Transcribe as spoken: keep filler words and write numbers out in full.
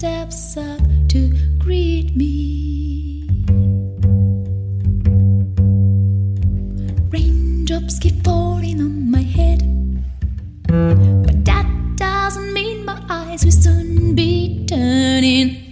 steps up to greet me. Raindrops keep falling on my head, but that doesn't mean my eyes will soon be turning